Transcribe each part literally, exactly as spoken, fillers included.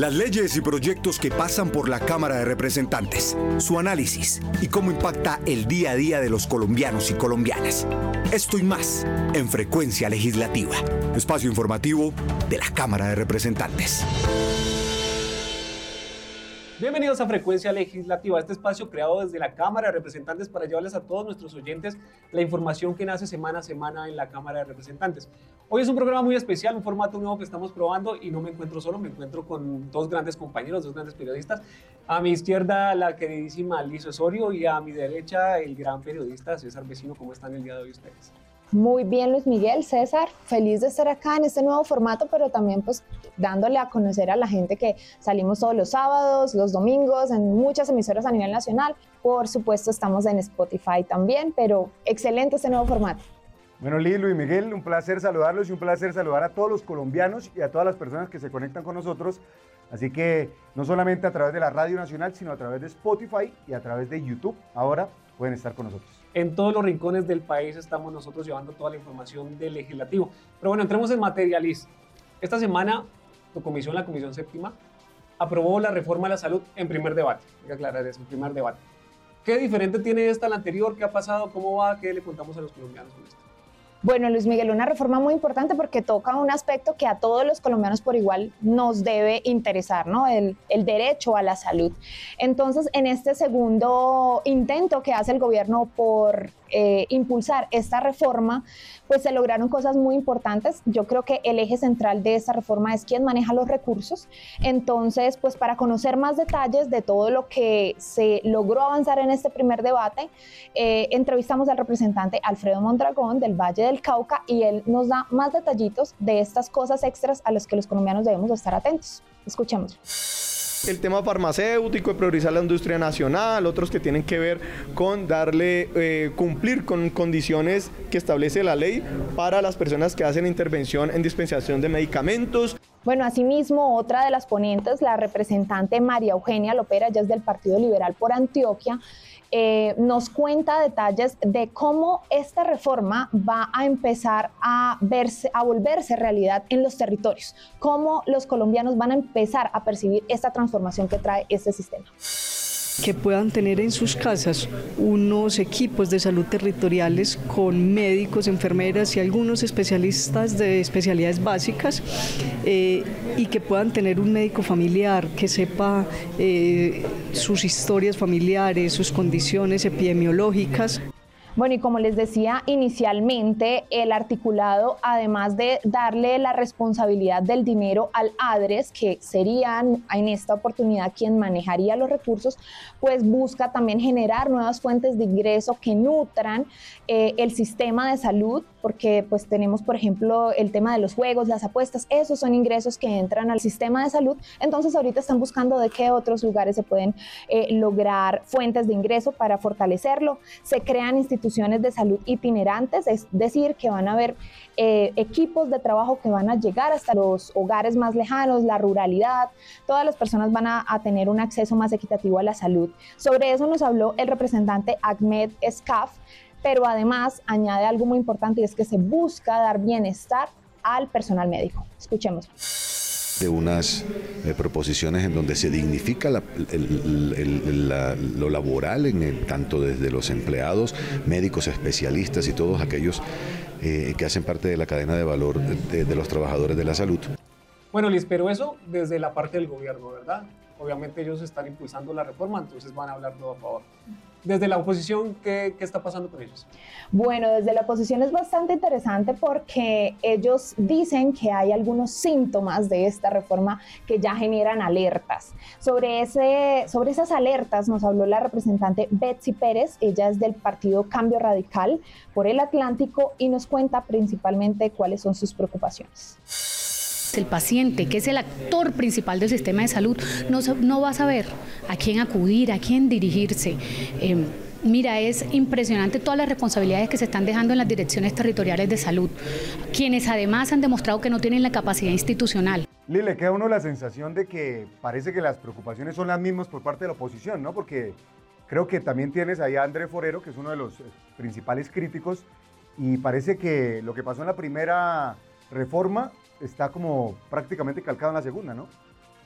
Las leyes y proyectos que pasan por la Cámara de Representantes, su análisis y cómo impacta el día a día de los colombianos y colombianas. Esto y más en Frecuencia Legislativa, espacio informativo de la Cámara de Representantes. Bienvenidos a Frecuencia Legislativa, este espacio creado desde la Cámara de Representantes para llevarles a todos nuestros oyentes la información que nace semana a semana en la Cámara de Representantes. Hoy es un programa muy especial, un formato nuevo que estamos probando y no me encuentro solo, me encuentro con dos grandes compañeros, dos grandes periodistas. A mi izquierda la queridísima Liz Osorio y a mi derecha el gran periodista César Vecino. ¿Cómo están el día de hoy ustedes? Muy bien, Luis Miguel, César, feliz de estar acá en este nuevo formato, pero también pues dándole a conocer a la gente que salimos todos los sábados, los domingos, en muchas emisoras a nivel nacional. Por supuesto estamos en Spotify también, pero excelente este nuevo formato. Bueno, Liz, Luis Miguel, un placer saludarlos y un placer saludar a todos los colombianos y a todas las personas que se conectan con nosotros. Así que no solamente a través de la Radio Nacional, sino a través de Spotify y a través de YouTube, ahora pueden estar con nosotros. En todos los rincones del país estamos nosotros llevando toda la información del legislativo. Pero bueno, entremos en materia, Liz. Esta semana, tu comisión, la Comisión Séptima, aprobó la reforma a la salud en primer debate. Hay que aclarar eso, en primer debate. ¿Qué diferente tiene esta a la anterior? ¿Qué ha pasado? ¿Cómo va? ¿Qué le contamos a los colombianos con esto? Bueno, Luis Miguel, una reforma muy importante porque toca un aspecto que a todos los colombianos por igual nos debe interesar, ¿no? El, el derecho a la salud. Entonces, en este segundo intento que hace el gobierno por eh, impulsar esta reforma, pues se lograron cosas muy importantes. Yo creo que el eje central de esta reforma es quién maneja los recursos. Entonces, pues para conocer más detalles de todo lo que se logró avanzar en este primer debate, eh, entrevistamos al representante Alfredo Mondragón del Valle del Cauca y él nos da más detallitos de estas cosas extras a las que los colombianos debemos estar atentos. Escuchémoslo. El tema farmacéutico, de priorizar la industria nacional, otros que tienen que ver con darle, eh, cumplir con condiciones que establece la ley para las personas que hacen intervención en dispensación de medicamentos. Bueno, asimismo, otra de las ponentes, la representante María Eugenia Lopera, ella es del Partido Liberal por Antioquia, eh, nos cuenta detalles de cómo esta reforma va a empezar a verse, a volverse realidad en los territorios, cómo los colombianos van a empezar a percibir esta transformación que trae este sistema. Que puedan tener en sus casas unos equipos de salud territoriales con médicos, enfermeras y algunos especialistas de especialidades básicas eh, y que puedan tener un médico familiar que sepa eh, sus historias familiares, sus condiciones epidemiológicas. Bueno, y como les decía inicialmente, el articulado, además de darle la responsabilidad del dinero al ADRES, que serían en esta oportunidad quien manejaría los recursos, pues busca también generar nuevas fuentes de ingreso que nutran eh, el sistema de salud, porque pues tenemos, por ejemplo, el tema de los juegos, las apuestas, esos son ingresos que entran al sistema de salud. Entonces ahorita están buscando de qué otros lugares se pueden eh, lograr fuentes de ingreso para fortalecerlo. Se crean instituciones instituciones de salud itinerantes, es decir, que van a haber eh, equipos de trabajo que van a llegar hasta los hogares más lejanos, la ruralidad, todas las personas van a, a tener un acceso más equitativo a la salud. Sobre eso nos habló el representante Ahmed Escaf, pero además añade algo muy importante y es que se busca dar bienestar al personal médico. Escuchemos. De unas eh, proposiciones en donde se dignifica la, el, el, la, lo laboral, en el, tanto desde los empleados, médicos, especialistas y todos aquellos eh, que hacen parte de la cadena de valor de, de los trabajadores de la salud. Bueno, Liz, pero eso desde la parte del gobierno, ¿verdad? Obviamente ellos están impulsando la reforma, entonces van a hablar todo a favor. Desde la oposición, ¿qué, qué está pasando con ellos? Bueno, desde la oposición es bastante interesante porque ellos dicen que hay algunos síntomas de esta reforma que ya generan alertas. Sobre, ese, sobre esas alertas nos habló la representante Betsy Pérez, ella es del partido Cambio Radical por el Atlántico y nos cuenta principalmente cuáles son sus preocupaciones. El paciente, que es el actor principal del sistema de salud, no, no va a saber a quién acudir, a quién dirigirse. Eh, mira, es impresionante todas las responsabilidades que se están dejando en las direcciones territoriales de salud, quienes además han demostrado que no tienen la capacidad institucional. Lili, le queda a uno la sensación de que parece que las preocupaciones son las mismas por parte de la oposición, ¿no? Porque creo que también tienes ahí a André Forero, que es uno de los principales críticos, y parece que lo que pasó en la primera reforma está como prácticamente calcado en la segunda, ¿no?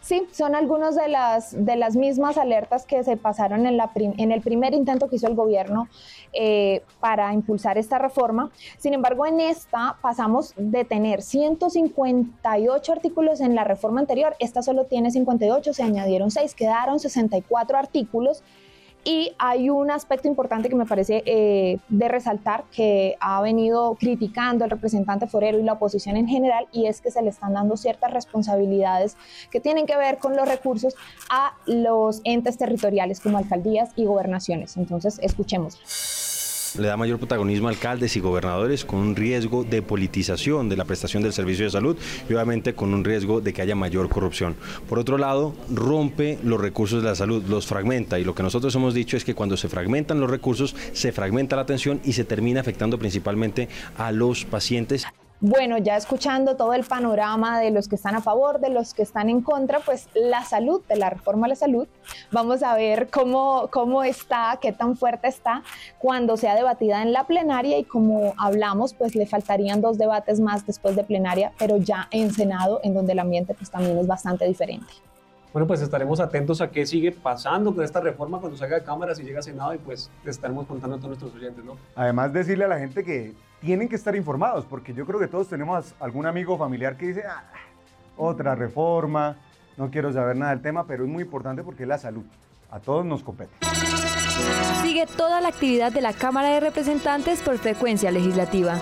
Sí, son algunas de las, de las mismas alertas que se pasaron en, la prim, en el primer intento que hizo el gobierno eh, para impulsar esta reforma. Sin embargo, en esta pasamos de tener ciento cincuenta y ocho artículos en la reforma anterior, esta solo tiene cincuenta y ocho, se añadieron seis, quedaron sesenta y cuatro artículos. Y hay un aspecto importante que me parece eh, de resaltar, que ha venido criticando el representante Forero y la oposición en general, y es que se le están dando ciertas responsabilidades que tienen que ver con los recursos a los entes territoriales como alcaldías y gobernaciones. Entonces, escuchemos. Le da mayor protagonismo a alcaldes y gobernadores con un riesgo de politización de la prestación del servicio de salud y obviamente con un riesgo de que haya mayor corrupción. Por otro lado, rompe los recursos de la salud, los fragmenta, y lo que nosotros hemos dicho es que cuando se fragmentan los recursos, se fragmenta la atención y se termina afectando principalmente a los pacientes. Bueno, ya escuchando todo el panorama de los que están a favor, de los que están en contra, pues la salud, de la reforma a la salud, vamos a ver cómo, cómo está, qué tan fuerte está cuando sea debatida en la plenaria, y como hablamos, pues le faltarían dos debates más después de plenaria, pero ya en Senado, en donde el ambiente pues también es bastante diferente. Bueno, pues estaremos atentos a qué sigue pasando con esta reforma cuando salga de cámaras y llegue a Senado, y pues estaremos contando a todos nuestros oyentes, ¿no? Además, decirle a la gente que tienen que estar informados, porque yo creo que todos tenemos algún amigo familiar que dice, ah, otra reforma, no quiero saber nada del tema, pero es muy importante porque es la salud. A todos nos compete. Sigue toda la actividad de la Cámara de Representantes por Frecuencia Legislativa.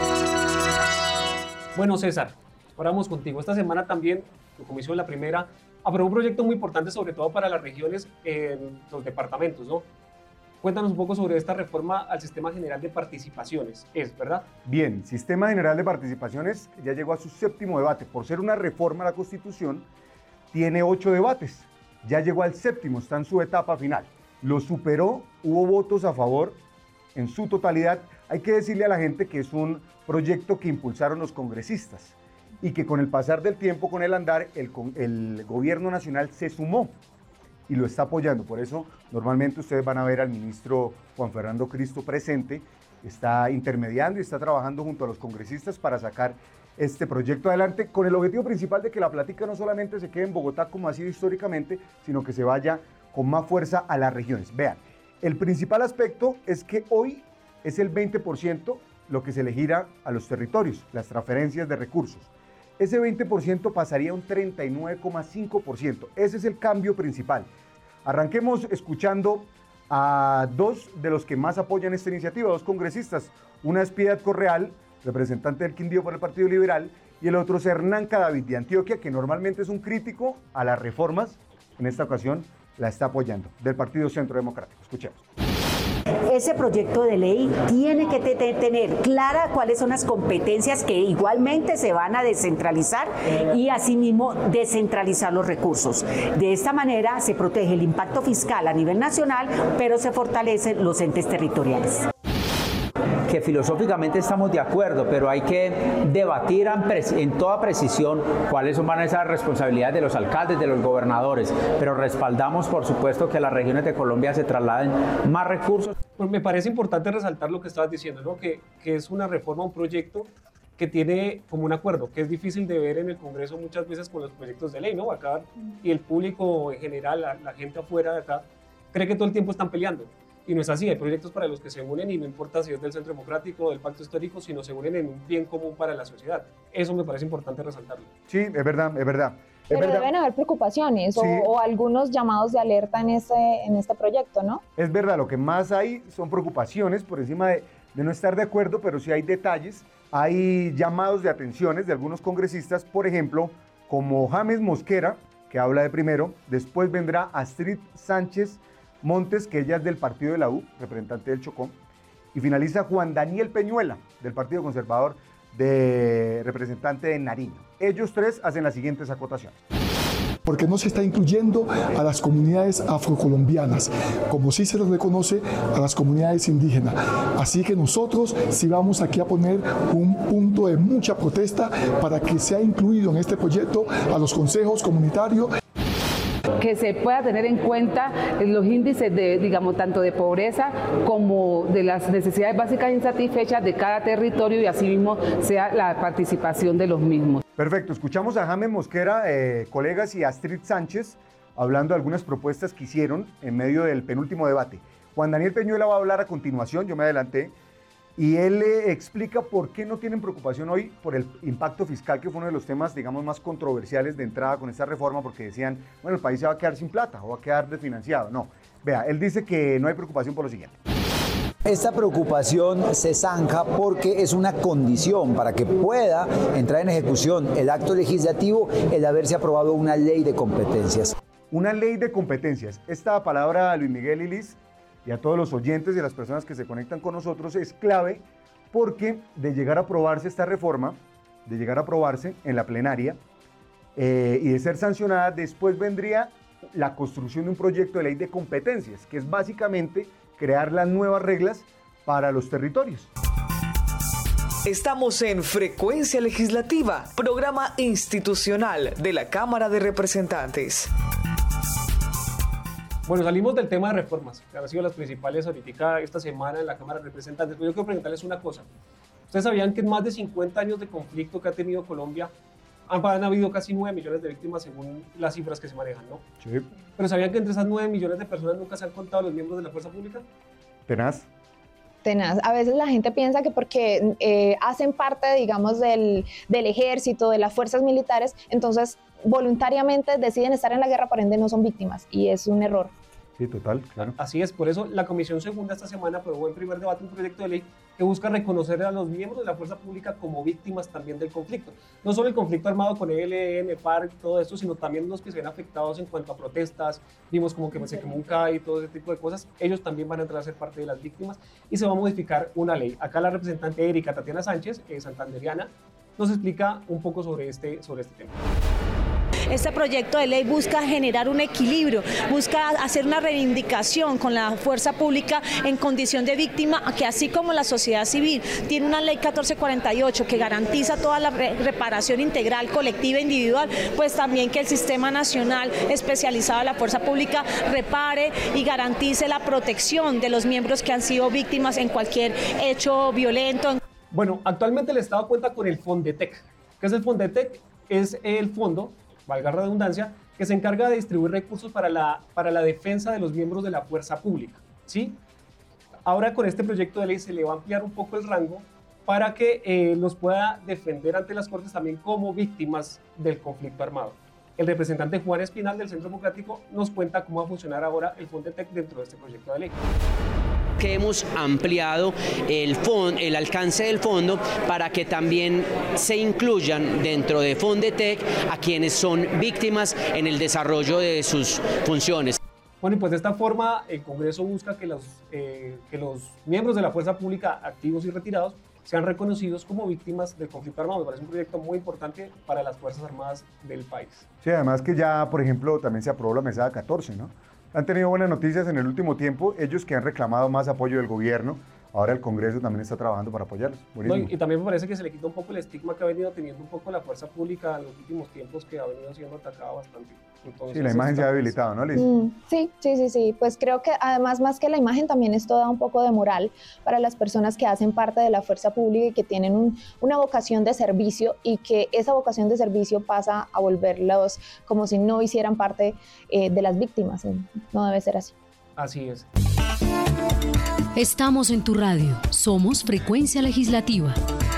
Bueno, César, ahora vamos contigo. Esta semana también, como hizo la primera, aprobó un proyecto muy importante, sobre todo para las regiones, en los departamentos, ¿no? Cuéntanos un poco sobre esta reforma al Sistema General de Participaciones, ¿es verdad? Bien, Sistema General de Participaciones ya llegó a su séptimo debate. Por ser una reforma a la Constitución, tiene ocho debates. Ya llegó al séptimo, está en su etapa final. Lo superó, hubo votos a favor en su totalidad. Hay que decirle a la gente que es un proyecto que impulsaron los congresistas y que con el pasar del tiempo, con el andar, el, el gobierno nacional se sumó y lo está apoyando. Por eso, normalmente ustedes van a ver al ministro Juan Fernando Cristo presente, está intermediando y está trabajando junto a los congresistas para sacar este proyecto adelante, con el objetivo principal de que la plática no solamente se quede en Bogotá como ha sido históricamente, sino que se vaya con más fuerza a las regiones. Vean, el principal aspecto es que hoy es el veinte por ciento lo que se le gira a los territorios, las transferencias de recursos. Ese veinte por ciento pasaría a un treinta y nueve coma cinco por ciento. Ese es el cambio principal. Arranquemos escuchando a dos de los que más apoyan esta iniciativa, dos congresistas. Una es Piedad Correal, representante del Quindío por el Partido Liberal, y el otro es Hernán Cadavid de Antioquia, que normalmente es un crítico a las reformas. En esta ocasión la está apoyando, del Partido Centro Democrático. Escuchemos. Ese proyecto de ley tiene que tener clara cuáles son las competencias que igualmente se van a descentralizar y asimismo descentralizar los recursos. De esta manera se protege el impacto fiscal a nivel nacional, pero se fortalecen los entes territoriales. Que filosóficamente estamos de acuerdo, pero hay que debatir en toda precisión cuáles van esas responsabilidades de los alcaldes, de los gobernadores, pero respaldamos, por supuesto, que a las regiones de Colombia se trasladen más recursos. Pues me parece importante resaltar lo que estabas diciendo, ¿no? Que, que es una reforma, un proyecto que tiene como un acuerdo, que es difícil de ver en el Congreso muchas veces con los proyectos de ley, ¿no? Acá, y el público en general, la, la gente afuera de acá, cree que todo el tiempo están peleando. Y no es así, hay proyectos para los que se unen y no importa si es del Centro Democrático o del Pacto Histórico, sino se unen en un bien común para la sociedad. Eso me parece importante resaltarlo. Sí, es verdad, es verdad. Es Pero verdad. deben haber preocupaciones, Sí. o, o algunos llamados de alerta en, ese, en este proyecto, ¿no? Es verdad, lo que más hay son preocupaciones por encima de, de no estar de acuerdo, pero sí hay detalles. Hay llamados de atenciones de algunos congresistas, por ejemplo, como James Mosquera, que habla de primero, después vendrá Astrid Sánchez Montes, que ella es del partido de la U, representante del Chocó, y finaliza Juan Daniel Peñuela, del Partido Conservador, de representante de Nariño. Ellos tres hacen las siguientes acotaciones. Porque no se está incluyendo a las comunidades afrocolombianas, como sí se les reconoce a las comunidades indígenas. Así que nosotros sí vamos aquí a poner un punto de mucha protesta para que sea incluido en este proyecto a los consejos comunitarios. que se pueda tener en cuenta los índices de, digamos, tanto de pobreza como de las necesidades básicas insatisfechas de cada territorio y asimismo sea la participación de los mismos. Perfecto, escuchamos a James Mosquera, eh, colegas, y a Astrid Sánchez hablando de algunas propuestas que hicieron en medio del penúltimo debate. Juan Daniel Peñuela va a hablar a continuación, yo me adelanté, y él le eh, explica por qué no tienen preocupación hoy por el impacto fiscal, que fue uno de los temas, digamos, más controversiales de entrada con esta reforma, porque decían, bueno, el país se va a quedar sin plata o va a quedar desfinanciado. No, vea, él dice que no hay preocupación por lo siguiente. Esta preocupación se zanja porque es una condición para que pueda entrar en ejecución el acto legislativo el haberse aprobado una ley de competencias. Una ley de competencias. Esta palabra a Luis Miguel y Liz y a todos los oyentes y a las personas que se conectan con nosotros es clave porque de llegar a aprobarse esta reforma, de llegar a aprobarse en la plenaria eh, y de ser sancionada, después vendría la construcción de un proyecto de ley de competencias, que es básicamente crear las nuevas reglas para los territorios. Estamos en Frecuencia Legislativa, programa institucional de la Cámara de Representantes. Bueno, salimos del tema de reformas, que han sido las principales ahorita esta semana en la Cámara de Representantes, pero yo quiero preguntarles una cosa. ¿Ustedes sabían que en más de cincuenta años de conflicto que ha tenido Colombia, han, han habido casi nueve millones de víctimas según las cifras que se manejan, ¿no? Sí. Pero ¿sabían que entre esas nueve millones de personas nunca se han contado los miembros de la fuerza pública? Tenaz. Tenaz. A veces la gente piensa que porque eh, hacen parte, digamos, del, del ejército, de las fuerzas militares, entonces voluntariamente deciden estar en la guerra, por ende no son víctimas, y es un error. Sí, total, claro. Así es, por eso la Comisión Segunda esta semana aprobó en primer debate un proyecto de ley que busca reconocer a los miembros de la fuerza pública como víctimas también del conflicto. No solo el conflicto armado con E L N, FARC, todo esto, sino también los que se ven afectados en cuanto a protestas, vimos como que se quemó un C A I y todo ese tipo de cosas, ellos también van a entrar a ser parte de las víctimas y se va a modificar una ley. Acá la representante Erika Tatiana Sánchez, eh, santanderiana, nos explica un poco sobre este, sobre este tema. Este proyecto de ley busca generar un equilibrio, busca hacer una reivindicación con la fuerza pública en condición de víctima, que así como la sociedad civil tiene una ley catorce cuarenta y ocho que garantiza toda la re reparación integral, colectiva e individual, pues también que el Sistema Nacional Especializado de la Fuerza Pública repare y garantice la protección de los miembros que han sido víctimas en cualquier hecho violento. Bueno, actualmente el Estado cuenta con el Fondetec. ¿Qué es el Fondetec? Es el fondo, valga la redundancia, que se encarga de distribuir recursos para la, para la defensa de los miembros de la fuerza pública, ¿sí? Ahora con este proyecto de ley se le va a ampliar un poco el rango para que eh, los pueda defender ante las Cortes también como víctimas del conflicto armado. El representante Juan Espinal del Centro Democrático nos cuenta cómo va a funcionar ahora el Fondetec dentro de este proyecto de ley. Que hemos ampliado el, fond, el alcance del fondo para que también se incluyan dentro de Fondetec a quienes son víctimas en el desarrollo de sus funciones. Bueno, y pues de esta forma el Congreso busca que los, eh, que los miembros de la fuerza pública activos y retirados sean reconocidos como víctimas del conflicto armado. Me parece un proyecto muy importante para las Fuerzas Armadas del país. Sí, además que ya, por ejemplo, también se aprobó la mesada catorce, ¿no? Han tenido buenas noticias en el último tiempo, ellos que han reclamado más apoyo del gobierno, ahora el Congreso también está trabajando para apoyarlos. No, y, y también me parece que se le quita un poco el estigma que ha venido teniendo un poco la fuerza pública en los últimos tiempos, que ha venido siendo atacada bastante. Entonces, sí, la imagen se ha debilitado, ¿no, Liz? Mm, sí, sí, sí, sí, pues creo que además más que la imagen también esto da un poco de moral para las personas que hacen parte de la fuerza pública y que tienen un, una vocación de servicio y que esa vocación de servicio pasa a volverlos como si no hicieran parte eh, de las víctimas. No debe ser así. Así es. Estamos en tu radio. Somos Frecuencia Legislativa.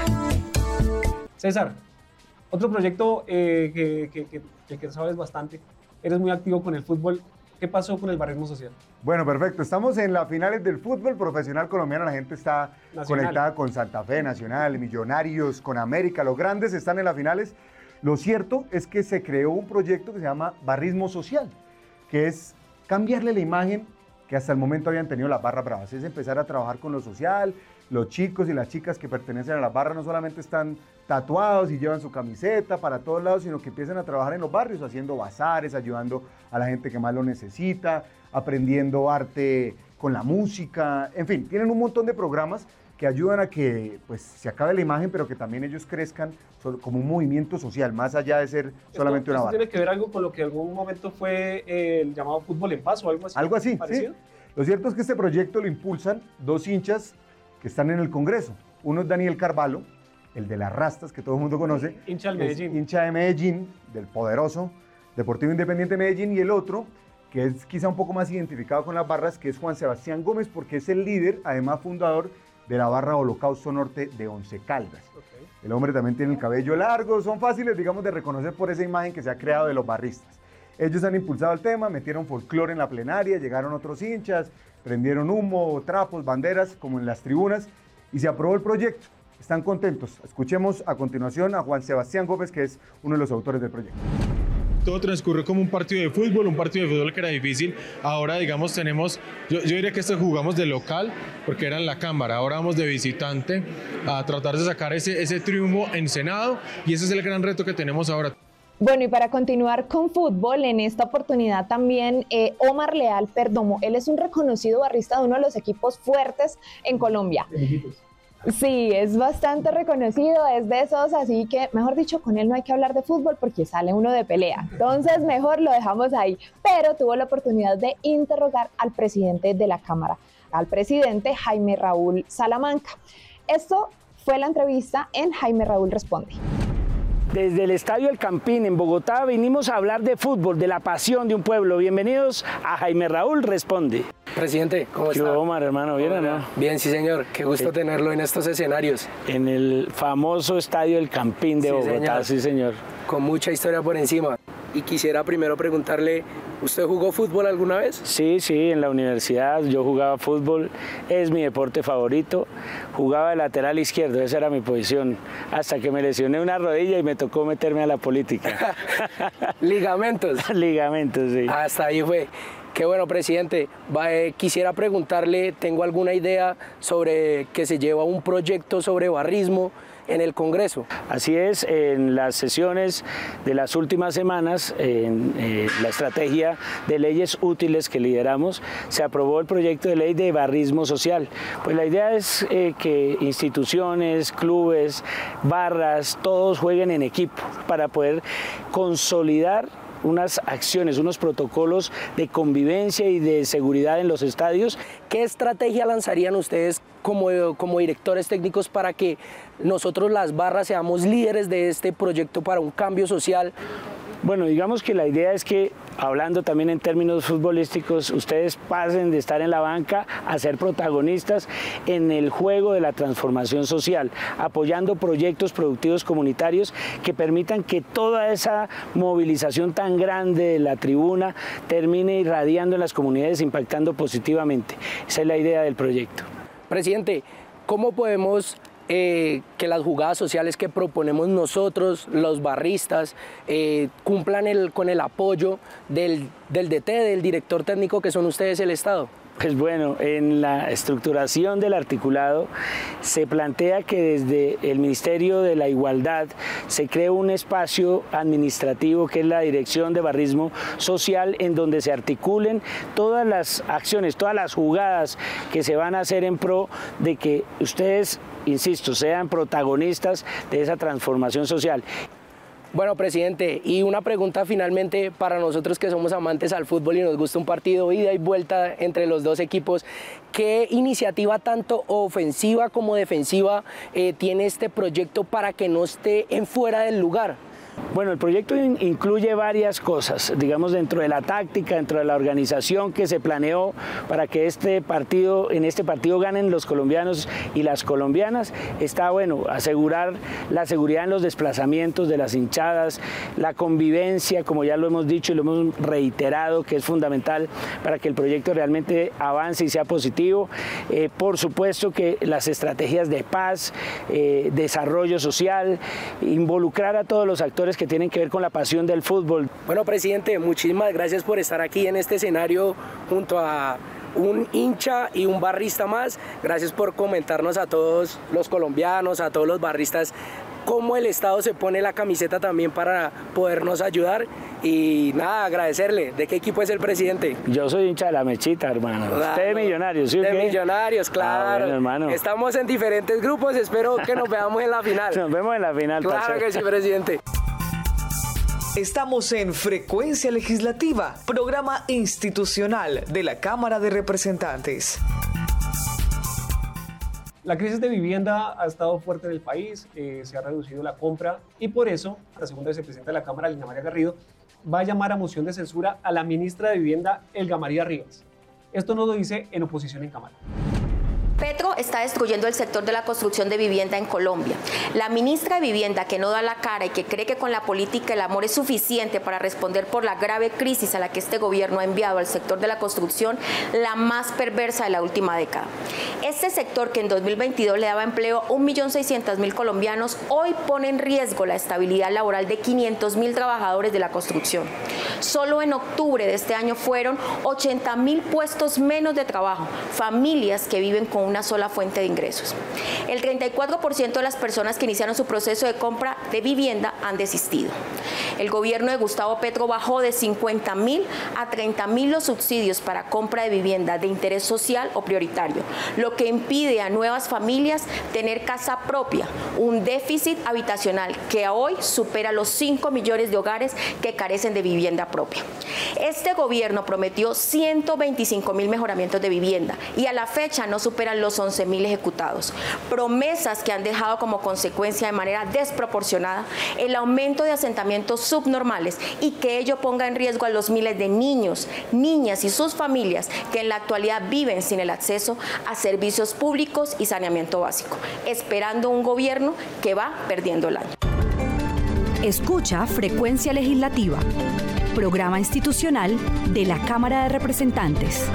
César, otro proyecto eh, que, que, que, que sabes bastante. Eres muy activo con el fútbol. ¿Qué pasó con el barrismo social? Bueno, perfecto. Estamos en las finales del fútbol profesional colombiano. La gente está Nacional. Conectada con Santa Fe, Nacional, Millonarios, con América. Los grandes están en las finales. Lo cierto es que se creó un proyecto que se llama barrismo social, que es cambiarle la imagen que hasta el momento habían tenido las barras bravas. Es empezar a trabajar con lo social. Los chicos y las chicas que pertenecen a las barras no solamente están tatuados y llevan su camiseta para todos lados, sino que empiezan a trabajar en los barrios, haciendo bazares, ayudando a la gente que más lo necesita, aprendiendo arte con la música, en fin, tienen un montón de programas que ayudan a que pues, se acabe la imagen, pero que también ellos crezcan como un movimiento social, más allá de ser solamente esto, una ¿esto barra. ¿Tiene que ver algo con lo que en algún momento fue eh, el llamado fútbol en paz o algo así? Algo así, parecido? sí. Lo cierto es que este proyecto lo impulsan dos hinchas que están en el Congreso. Uno es Daniel Carvalho, el de las rastas que todo el mundo conoce. Hincha del Medellín. Hincha de Medellín, del poderoso Deportivo Independiente de Medellín, y el otro, que es quizá un poco más identificado con las barras, que es Juan Sebastián Gómez, porque es el líder, además fundador, de la barra Holocausto Norte de Once Caldas. Okay. El hombre también tiene el cabello largo, son fáciles, digamos, de reconocer por esa imagen que se ha creado de los barristas. Ellos han impulsado el tema, metieron folclore en la plenaria, llegaron otros hinchas, prendieron humo, trapos, banderas, como en las tribunas, y se aprobó el proyecto. Están contentos. Escuchemos a continuación a Juan Sebastián Gómez, que es uno de los autores del proyecto. Todo transcurrió como un partido de fútbol, un partido de fútbol que era difícil. Ahora, digamos, tenemos, yo, yo diría que esto jugamos de local, porque era en la Cámara. Ahora vamos de visitante a tratar de sacar ese, ese triunfo en Senado, y ese es el gran reto que tenemos ahora. Bueno, y para continuar con fútbol, en esta oportunidad también eh, Omar Leal Perdomo. Él es un reconocido barrista de uno de los equipos fuertes en Colombia. Sí, es bastante reconocido, es de esos, así que, mejor dicho, con él no hay que hablar de fútbol porque sale uno de pelea. Entonces, mejor lo dejamos ahí. Pero tuvo la oportunidad de interrogar al presidente de la Cámara, al presidente Jaime Raúl Salamanca. Esto fue la entrevista en Jaime Raúl Responde. Desde el Estadio El Campín en Bogotá venimos a hablar de fútbol, de la pasión de un pueblo. Bienvenidos a Jaime Raúl Responde. Presidente, ¿cómo está? ¿Qué hubo, Omar, hermano? ¿Bien o no? Bien, sí, señor. Qué gusto eh, tenerlo en estos escenarios. En el famoso Estadio El Campín de sí, Bogotá, señor. Sí, señor. Con mucha historia por encima. Y quisiera primero preguntarle, ¿usted jugó fútbol alguna vez? Sí, sí, en la universidad yo jugaba fútbol, es mi deporte favorito. Jugaba de lateral izquierdo, esa era mi posición, hasta que me lesioné una rodilla y me tocó meterme a la política. ¿Ligamentos? Ligamentos, sí. Hasta ahí fue. Qué bueno, presidente. Va, eh, quisiera preguntarle, tengo alguna idea sobre que se lleva un proyecto sobre barrismo en el Congreso. Así es, en las sesiones de las últimas semanas, en eh, la estrategia de leyes útiles que lideramos, se aprobó el proyecto de ley de barrismo social. Pues la idea es eh, que instituciones, clubes, barras, todos jueguen en equipo para poder consolidar unas acciones, unos protocolos de convivencia y de seguridad en los estadios. ¿Qué estrategia lanzarían ustedes como, como directores técnicos para que nosotros las barras seamos líderes de este proyecto para un cambio social? Bueno, digamos que la idea es que, hablando también en términos futbolísticos, ustedes pasen de estar en la banca a ser protagonistas en el juego de la transformación social, apoyando proyectos productivos comunitarios que permitan que toda esa movilización tan grande de la tribuna termine irradiando en las comunidades, impactando positivamente. Esa es la idea del proyecto. Presidente, ¿cómo podemos Eh, que las jugadas sociales que proponemos nosotros, los barristas, eh, cumplan el, con el apoyo del, del D T, del director técnico que son ustedes, el Estado? Pues bueno, en la estructuración del articulado se plantea que desde el Ministerio de la Igualdad se cree un espacio administrativo que es la Dirección de Barrismo Social, en donde se articulen todas las acciones, todas las jugadas que se van a hacer en pro de que ustedes, insisto, sean protagonistas de esa transformación social. Bueno, presidente, y una pregunta finalmente para nosotros que somos amantes al fútbol y nos gusta un partido ida y vuelta entre los dos equipos, ¿qué iniciativa tanto ofensiva como defensiva eh, tiene este proyecto para que no esté en fuera del lugar? Bueno, el proyecto in- incluye varias cosas, digamos, dentro de la táctica, dentro de la organización que se planeó para que este partido, en este partido ganen los colombianos y las colombianas. Está, bueno, asegurar la seguridad en los desplazamientos de las hinchadas, la convivencia, como ya lo hemos dicho y lo hemos reiterado, que es fundamental para que el proyecto realmente avance y sea positivo. Eh, por supuesto que las estrategias de paz, eh, desarrollo social, involucrar a todos los actores que tienen que ver con la pasión del fútbol. Bueno, presidente, muchísimas gracias por estar aquí en este escenario junto a un hincha y un barrista más. Gracias por comentarnos a todos los colombianos, a todos los barristas cómo el Estado se pone la camiseta también para podernos ayudar. Y nada, agradecerle. ¿De qué equipo es el presidente? Yo soy hincha de la Mechita, hermano. Claro. Usted es millonario, ¿sí o De qué? Millonarios, claro. Ah, bueno, hermano. Estamos en diferentes grupos, espero que nos veamos en la final. Nos vemos en la final, Claro parcero. que sí, presidente. Estamos en Frecuencia Legislativa, programa institucional de la Cámara de Representantes. La crisis de vivienda ha estado fuerte en el país, eh, se ha reducido la compra y por eso la segunda vicepresidenta de la Cámara, Lina María Garrido, va a llamar a moción de censura a la ministra de Vivienda, Elga María Rivas. Esto nos lo dice en oposición en Cámara. Petro está destruyendo el sector de la construcción de vivienda en Colombia. La ministra de Vivienda, que no da la cara y que cree que con la política el amor es suficiente para responder por la grave crisis a la que este gobierno ha enviado al sector de la construcción, la más perversa de la última década. Este sector, que en dos mil veintidós le daba empleo a un millón seiscientos mil colombianos, hoy pone en riesgo la estabilidad laboral de quinientos mil trabajadores de la construcción. Solo en octubre de este año fueron ochenta mil puestos menos de trabajo, familias que viven con una sola fuente de ingresos. El treinta y cuatro por ciento de las personas que iniciaron su proceso de compra de vivienda han desistido. El gobierno de Gustavo Petro bajó de cincuenta mil a treinta mil los subsidios para compra de vivienda de interés social o prioritario, lo que impide a nuevas familias tener casa propia, un déficit habitacional que hoy supera los cinco millones de hogares que carecen de vivienda propia. Este gobierno prometió ciento veinticinco mil mejoramientos de vivienda y a la fecha no superan los once mil ejecutados. Promesas que han dejado como consecuencia de manera desproporcionada el aumento de asentamientos subnormales y que ello ponga en riesgo a los miles de niños, niñas y sus familias que en la actualidad viven sin el acceso a servicios públicos y saneamiento básico, esperando un gobierno que va perdiendo el año. Escucha Frecuencia Legislativa, programa institucional de la Cámara de Representantes.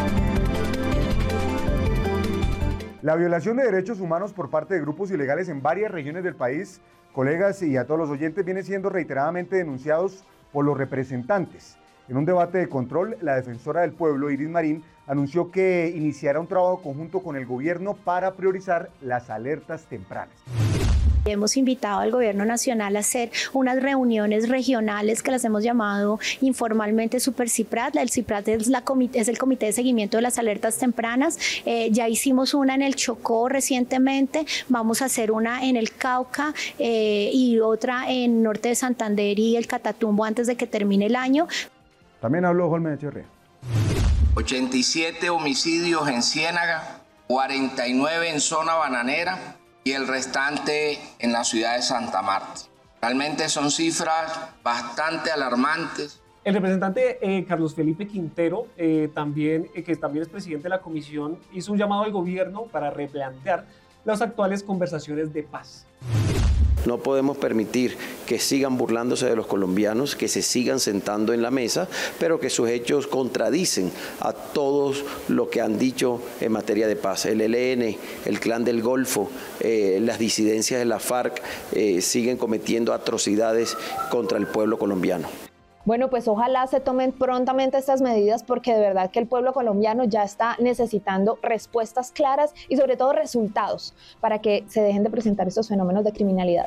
La violación de derechos humanos por parte de grupos ilegales en varias regiones del país, colegas y a todos los oyentes, viene siendo reiteradamente denunciados por los representantes. En un debate de control, la defensora del pueblo, Iris Marín, anunció que iniciará un trabajo conjunto con el gobierno para priorizar las alertas tempranas. Hemos invitado al gobierno nacional a hacer unas reuniones regionales que las hemos llamado informalmente Super CIPRAT. El CIPRAT es, la comité, es el Comité de Seguimiento de las Alertas Tempranas. Eh, ya hicimos una en el Chocó recientemente, vamos a hacer una en el Cauca eh, y otra en Norte de Santander y el Catatumbo antes de que termine el año. También habló Holmes Echeverría. ochenta y siete homicidios en Ciénaga, cuarenta y nueve en zona bananera y el restante en la ciudad de Santa Marta. Realmente son cifras bastante alarmantes. El representante eh, Carlos Felipe Quintero, eh, también, eh, que también es presidente de la comisión, hizo un llamado al gobierno para replantear las actuales conversaciones de paz. No podemos permitir que sigan burlándose de los colombianos, que se sigan sentando en la mesa, pero que sus hechos contradicen a todos lo que han dicho en materia de paz. El E L N, el Clan del Golfo, eh, las disidencias de la FARC eh, siguen cometiendo atrocidades contra el pueblo colombiano. Bueno, pues ojalá se tomen prontamente estas medidas porque de verdad que el pueblo colombiano ya está necesitando respuestas claras y sobre todo resultados para que se dejen de presentar estos fenómenos de criminalidad.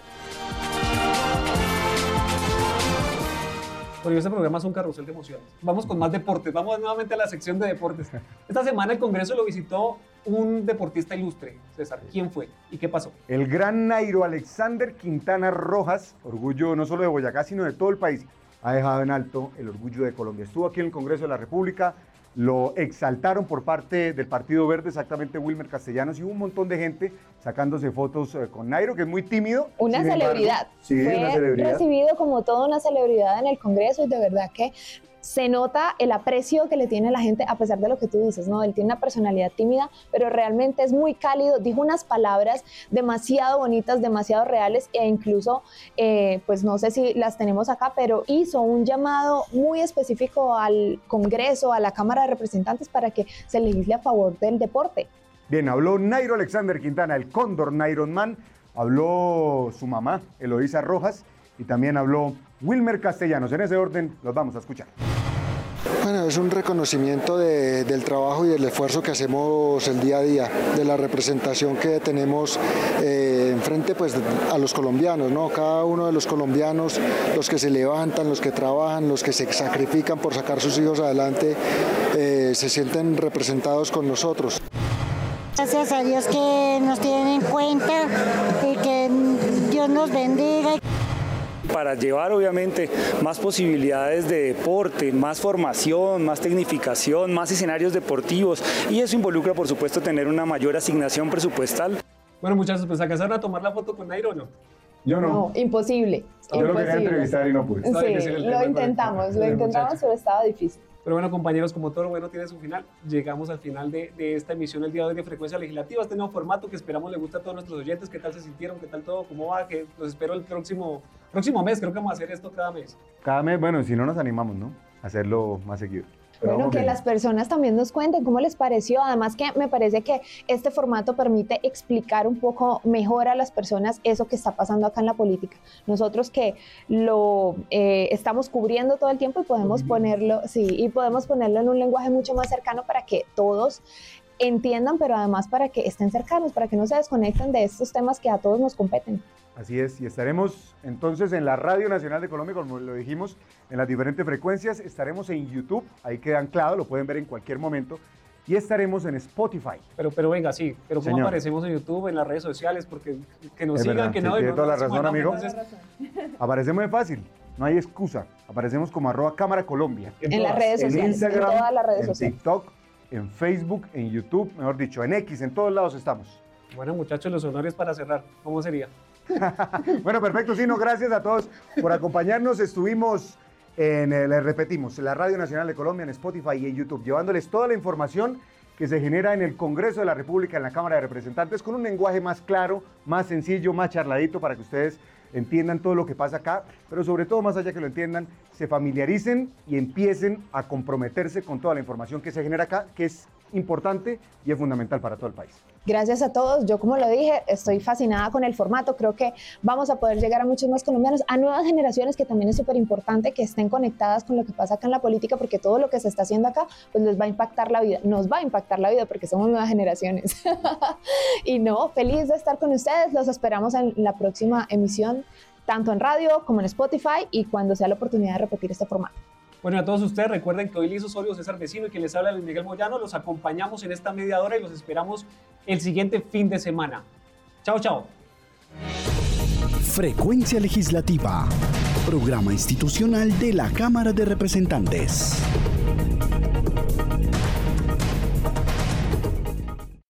Bueno, este programa es un carrusel de emociones. Vamos con más deportes. Vamos nuevamente a la sección de deportes. Esta semana el Congreso lo visitó un deportista ilustre. César, ¿quién fue y qué pasó? El gran Nairo Alexander Quintana Rojas, orgullo no solo de Boyacá, sino de todo el país, ha dejado en alto el orgullo de Colombia. Estuvo aquí en el Congreso de la República, lo exaltaron por parte del Partido Verde, exactamente Wilmer Castellanos, y hubo un montón de gente sacándose fotos con Nairo, que es muy tímido. Una Sin celebridad. Embargo, sí, Fue una celebridad. recibido como toda una celebridad en el Congreso y de verdad que se nota el aprecio que le tiene la gente a pesar de lo que tú dices, ¿no? Él tiene una personalidad tímida, pero realmente es muy cálido, dijo unas palabras demasiado bonitas, demasiado reales e incluso, eh, pues no sé si las tenemos acá, pero hizo un llamado muy específico al Congreso, a la Cámara de Representantes para que se legisle a favor del deporte. Bien, habló Nairo Alexander Quintana, el cóndor Naironman, habló su mamá, Eloísa Rojas, y también habló Wilmer Castellanos. En ese orden los vamos a escuchar. Bueno, es un reconocimiento de, del trabajo y del esfuerzo que hacemos el día a día, de la representación que tenemos eh, enfrente pues, a los colombianos, ¿no? Cada uno de los colombianos, los que se levantan, los que trabajan, los que se sacrifican por sacar sus hijos adelante, eh, se sienten representados con nosotros. Gracias a Dios que nos tienen en cuenta y que Dios nos bendiga. Para llevar obviamente más posibilidades de deporte, más formación, más tecnificación, más escenarios deportivos, y eso involucra por supuesto tener una mayor asignación presupuestal. Bueno, muchachos, pues ¿alcanzaron a tomar la foto con Nairo o no? Yo no. No, imposible. Yo imposible. lo quería entrevistar y no pude. Sí, lo intentamos, lo intentamos, pero estaba difícil. Pero bueno, compañeros, como todo lo bueno tiene su final, llegamos al final de, de esta emisión el día de hoy de Frecuencia Legislativa, este nuevo formato que esperamos le guste a todos nuestros oyentes. ¿Qué tal se sintieron? ¿Qué tal todo? ¿Cómo va? Que los espero el próximo, próximo mes. Creo que vamos a hacer esto cada mes. Cada mes, bueno, si no nos animamos, ¿no? A hacerlo más seguido. Pero bueno, que bien. Las personas también nos cuenten cómo les pareció. Además que me parece que este formato permite explicar un poco mejor a las personas eso que está pasando acá en la política. Nosotros que lo eh, estamos cubriendo todo el tiempo y podemos ponerlo, sí, y podemos ponerlo en un lenguaje mucho más cercano para que todos entiendan, pero además para que estén cercanos, para que no se desconecten de estos temas que a todos nos competen. Así es, y estaremos entonces en la Radio Nacional de Colombia, como lo dijimos, en las diferentes frecuencias. Estaremos en YouTube, ahí queda anclado, lo pueden ver en cualquier momento. Y estaremos en Spotify. Pero, pero venga, sí, pero ¿cómo Señor. aparecemos en YouTube, en las redes sociales? Porque que nos Es sigan, verdad, que sí, no... tiene no, toda la no, razón, no, amigo. entonces, Aparecemos muy fácil, no hay excusa. Aparecemos como arroba Cámara Colombia. En, en las redes sociales, en Instagram, en todas las redes en sociales. TikTok, en Facebook, en YouTube, mejor dicho, en X, en todos lados estamos. Bueno, muchachos, los honores para cerrar, ¿cómo sería? Bueno, perfecto, Sino, gracias a todos por acompañarnos. Estuvimos, en, eh, les repetimos, en la Radio Nacional de Colombia, en Spotify y en YouTube, llevándoles toda la información que se genera en el Congreso de la República, en la Cámara de Representantes, con un lenguaje más claro, más sencillo, más charladito, para que ustedes entiendan todo lo que pasa acá, pero sobre todo, más allá que lo entiendan, se familiaricen y empiecen a comprometerse con toda la información que se genera acá, que es importante y es fundamental para todo el país. Gracias a todos. Yo, como lo dije, estoy fascinada con el formato. Creo que vamos a poder llegar a muchos más colombianos, a nuevas generaciones, que también es súper importante que estén conectadas con lo que pasa acá en la política, porque todo lo que se está haciendo acá, pues les va a impactar la vida. Nos va a impactar la vida porque somos nuevas generaciones. Y no, feliz de estar con ustedes. Los esperamos en la próxima emisión, tanto en radio como en Spotify, y cuando sea la oportunidad de repetir este formato. Bueno, a todos ustedes recuerden que hoy Liz Osorio, César Vecino y quien les habla Luis Miguel Moyano, los acompañamos en esta media hora y los esperamos el siguiente fin de semana. Chao, chao. Frecuencia Legislativa, programa institucional de la Cámara de Representantes.